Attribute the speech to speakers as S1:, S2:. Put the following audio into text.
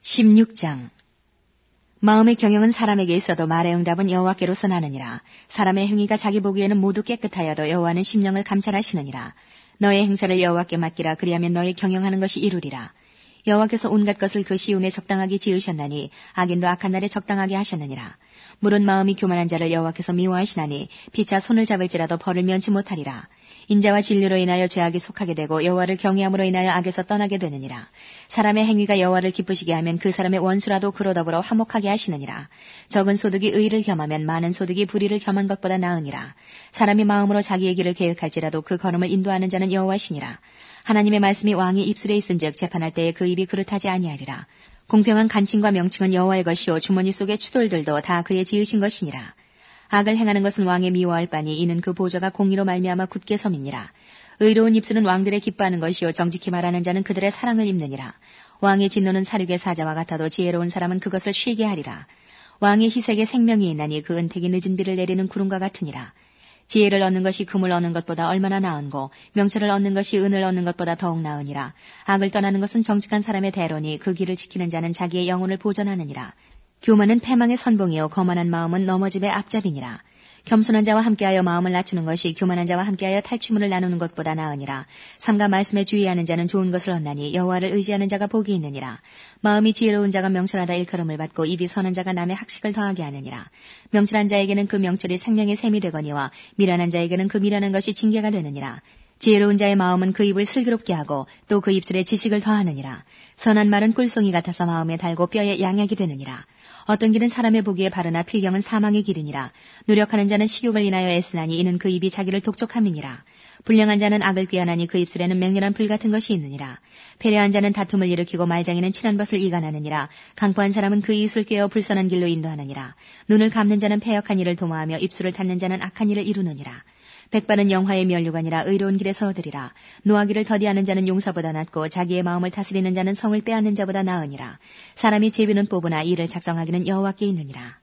S1: 16장. 마음의 경영은 사람에게 있어도 말의 응답은 여호와께로서 나느니라. 사람의 행위가 자기 보기에는 모두 깨끗하여도 여호와는 심령을 감찰하시느니라. 너의 행사를 여호와께 맡기라. 그리하면 너의 경영하는 것이 이루리라. 여호와께서 온갖 것을 그 시온에 적당하게 지으셨나니 악인도 악한 날에 적당하게 하셨느니라. 물은 마음이 교만한 자를 여호와께서 미워하시나니 피차 손을 잡을지라도 벌을 면치 못하리라. 인자와 진리로 인하여 죄악이 속하게 되고 여호와를 경외함으로 인하여 악에서 떠나게 되느니라. 사람의 행위가 여호와를 기쁘시게 하면 그 사람의 원수라도 그로 더불어 화목하게 하시느니라. 적은 소득이 의를 겸하면 많은 소득이 불의를 겸한 것보다 나으니라. 사람이 마음으로 자기의 길을 계획할지라도 그 걸음을 인도하는 자는 여호와시니라. 하나님의 말씀이 왕의 입술에 있은즉 재판할 때에 그 입이 그릇하지 아니하리라. 공평한 간칭과 명칭은 여호와의 것이요 주머니 속의 추돌들도 다 그의 지으신 것이니라. 악을 행하는 것은 왕의 미워할 바니 이는 그 보좌가 공의로 말미암아 굳게 섬이니라. 의로운 입술은 왕들의 기뻐하는 것이요 정직히 말하는 자는 그들의 사랑을 입느니라. 왕의 진노는 사륙의 사자와 같아도 지혜로운 사람은 그것을 쉬게 하리라. 왕의 희색에 생명이 있나니 그 은택이 늦은 비를 내리는 구름과 같으니라. 지혜를 얻는 것이 금을 얻는 것보다 얼마나 나은고 명철을 얻는 것이 은을 얻는 것보다 더욱 나으니라. 악을 떠나는 것은 정직한 사람의 대로니 그 길을 지키는 자는 자기의 영혼을 보전하느니라. 교만은 패망의 선봉이요 거만한 마음은 넘어짐의 앞잡이니라. 겸손한 자와 함께하여 마음을 낮추는 것이 교만한 자와 함께하여 탈취물을 나누는 것보다 나으니라. 삼가 말씀에 주의하는 자는 좋은 것을 얻나니 여호와를 의지하는 자가 복이 있느니라. 마음이 지혜로운 자가 명철하다 일컬음을 받고 입이 선한 자가 남의 학식을 더하게 하느니라. 명철한 자에게는 그 명철이 생명의 샘이 되거니와 미련한 자에게는 그 미련한 것이 징계가 되느니라. 지혜로운 자의 마음은 그 입을 슬기롭게 하고 또 그 입술에 지식을 더하느니라. 선한 말은 꿀송이 같아서 마음에 달고 뼈에 양약이 되느니라. 어떤 길은 사람의 보기에 바르나 필경은 사망의 길이니라. 노력하는 자는 식욕을 인하여 애쓰나니 이는 그 입이 자기를 독촉함이니라. 불량한 자는 악을 꾀하나니 그 입술에는 맹렬한 불 같은 것이 있느니라. 패례한 자는 다툼을 일으키고 말장이는 친한 벗을 이간하느니라. 강포한 사람은 그 이웃을 꾀어 불선한 길로 인도하느니라. 눈을 감는 자는 패역한 일을 도모하며 입술을 닫는 자는 악한 일을 이루느니라. 백발은 영화의 면류관이라 의로운 길에서 얻으리라. 노하기를 더디하는 자는 용사보다 낫고 자기의 마음을 다스리는 자는 성을 빼앗는 자보다 나으니라. 사람이 제비는 뽑으나 이를 작정하기는 여호와께 있느니라.